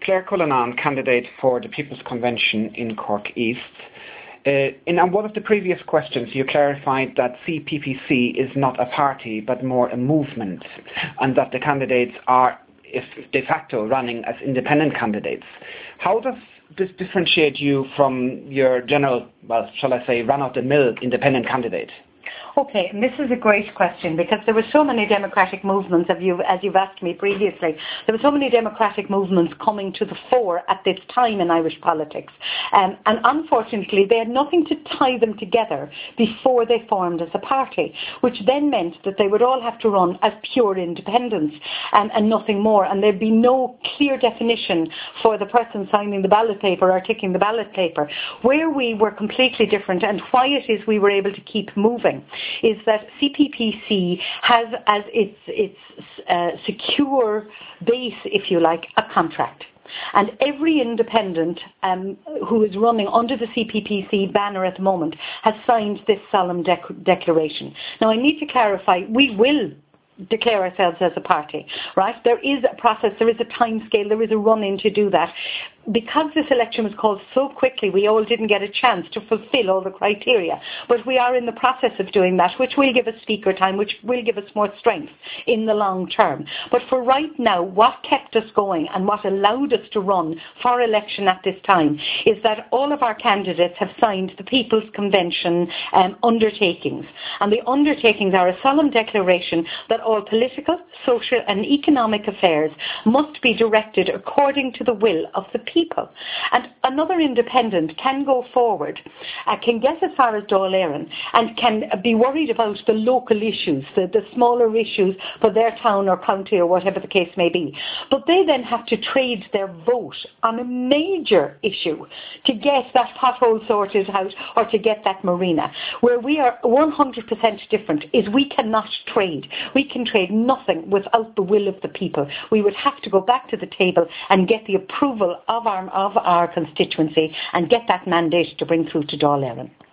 Claire Cullinan, candidate for the People's Convention in Cork East. In one of the previous questions, you clarified that CPPC is not a party, but more a movement, and that the candidates are de facto running as independent candidates. How does this differentiate you from your general, well, shall I say, run-of-the-mill independent candidate? Okay, and this is a great question because there were so many democratic movements, as you've asked me previously, there were so many democratic movements coming to the fore at this time in Irish politics. And unfortunately, they had nothing to tie them together before they formed as a party, which then meant that they would all have to run as pure independents and nothing more. And there'd be no clear definition for the person signing the ballot paper or ticking the ballot paper. Where we were completely different and why it is we were able to keep moving is that CPPC has as its secure base, if you like, a contract. And every independent who is running under the CPPC banner at the moment has signed this solemn declaration. Now, I need to clarify, we will declare ourselves as a party, right? There is a process, there is a time scale, there is a run-in to do that. Because this election was called so quickly, we all didn't get a chance to fulfil all the criteria. But we are in the process of doing that, which will give us speaker time, which will give us more strength in the long term. But for right now, what kept us going and what allowed us to run for election at this time is that all of our candidates have signed the People's Convention undertakings. And the undertakings are a solemn declaration that all political, social and economic affairs must be directed according to the will of the people. And another independent can go forward, can get as far as Dáil Éireann and can be worried about the local issues, the smaller issues for their town or county or whatever the case may be. But they then have to trade their vote on a major issue to get that pothole sorted out or to get that marina. Where we are 100% different is we cannot trade. We can trade nothing without the will of the people. We would have to go back to the table and get the approval of our constituency and get that mandate to bring through to Dáil Éireann.